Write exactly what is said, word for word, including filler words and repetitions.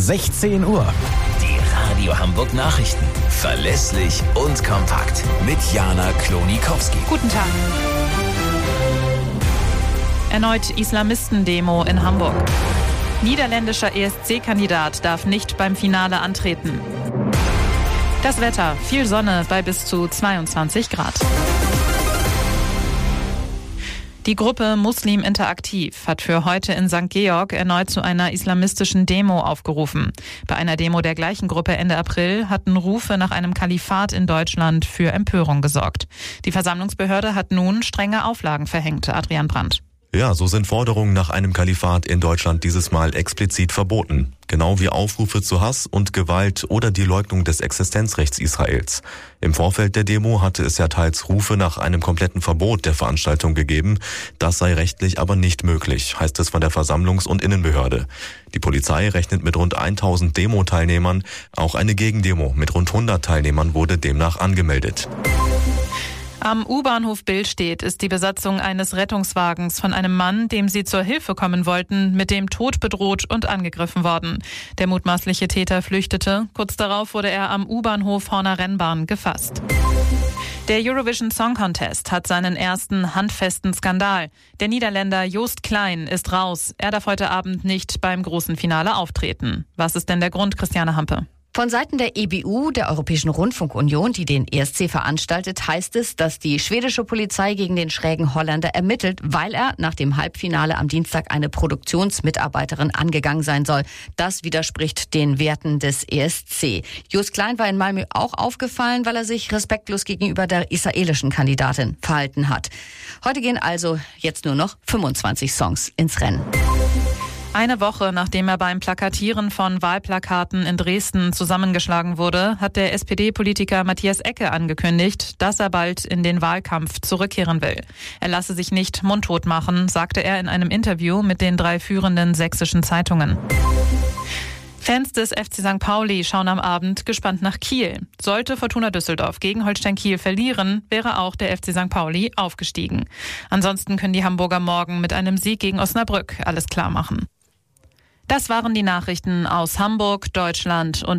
sechzehn Uhr. Die Radio Hamburg Nachrichten. Verlässlich und kompakt. Mit Jana Klonikowski. Guten Tag. Erneut Islamistendemo in Hamburg. Niederländischer E S C-Kandidat darf nicht beim Finale antreten. Das Wetter, viel Sonne bei bis zu zweiundzwanzig Grad. Die Gruppe Muslim Interaktiv hat für heute in Sankt Georg erneut zu einer islamistischen Demo aufgerufen. Bei einer Demo der gleichen Gruppe Ende April hatten Rufe nach einem Kalifat in Deutschland für Empörung gesorgt. Die Versammlungsbehörde hat nun strenge Auflagen verhängt. Adrian Brandt. Ja, so sind Forderungen nach einem Kalifat in Deutschland dieses Mal explizit verboten. Genau wie Aufrufe zu Hass und Gewalt oder die Leugnung des Existenzrechts Israels. Im Vorfeld der Demo hatte es ja teils Rufe nach einem kompletten Verbot der Veranstaltung gegeben. Das sei rechtlich aber nicht möglich, heißt es von der Versammlungs- und Innenbehörde. Die Polizei rechnet mit rund tausend Demo-Teilnehmern. Auch eine Gegendemo mit rund hundert Teilnehmern wurde demnach angemeldet. Am U-Bahnhof Billstedt ist die Besatzung eines Rettungswagens von einem Mann, dem sie zur Hilfe kommen wollten, mit dem Tod bedroht und angegriffen worden. Der mutmaßliche Täter flüchtete. Kurz darauf wurde er am U-Bahnhof Horner Rennbahn gefasst. Der Eurovision Song Contest hat seinen ersten handfesten Skandal. Der Niederländer Joost Klein ist raus. Er darf heute Abend nicht beim großen Finale auftreten. Was ist denn der Grund, Christiane Hampe? Von Seiten der E B U, der Europäischen Rundfunkunion, die den E S C veranstaltet, heißt es, dass die schwedische Polizei gegen den schrägen Holländer ermittelt, weil er nach dem Halbfinale am Dienstag eine Produktionsmitarbeiterin angegangen sein soll. Das widerspricht den Werten des E S C. Joost Klein war in Malmö auch aufgefallen, weil er sich respektlos gegenüber der israelischen Kandidatin verhalten hat. Heute gehen also jetzt nur noch fünfundzwanzig Songs ins Rennen. Eine Woche nachdem er beim Plakatieren von Wahlplakaten in Dresden zusammengeschlagen wurde, hat der S P D-Politiker Matthias Ecke angekündigt, dass er bald in den Wahlkampf zurückkehren will. Er lasse sich nicht mundtot machen, sagte er in einem Interview mit den drei führenden sächsischen Zeitungen. Fans des F C Sankt Pauli schauen am Abend gespannt nach Kiel. Sollte Fortuna Düsseldorf gegen Holstein Kiel verlieren, wäre auch der F C Sankt Pauli aufgestiegen. Ansonsten können die Hamburger morgen mit einem Sieg gegen Osnabrück alles klar machen. Das waren die Nachrichten aus Hamburg, Deutschland und